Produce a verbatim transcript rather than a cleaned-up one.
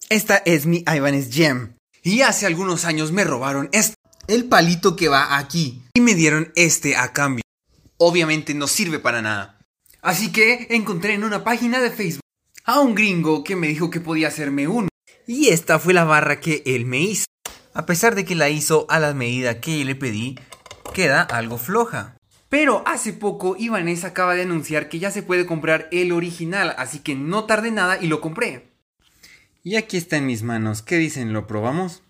Esta es mi Ibanez Gem. Y hace algunos años me robaron esto, el palito que va aquí, y me dieron este a cambio. Obviamente no sirve para nada. Así que encontré en una página de Facebook a un gringo que me dijo que podía hacerme uno. Y esta fue la barra que él me hizo. A pesar de que la hizo a la medida que le pedí, queda algo floja. Pero hace poco Ibanez acaba de anunciar que ya se puede comprar el original, así que no tardé nada y lo compré. Y aquí está en mis manos. ¿Qué dicen? ¿Lo probamos?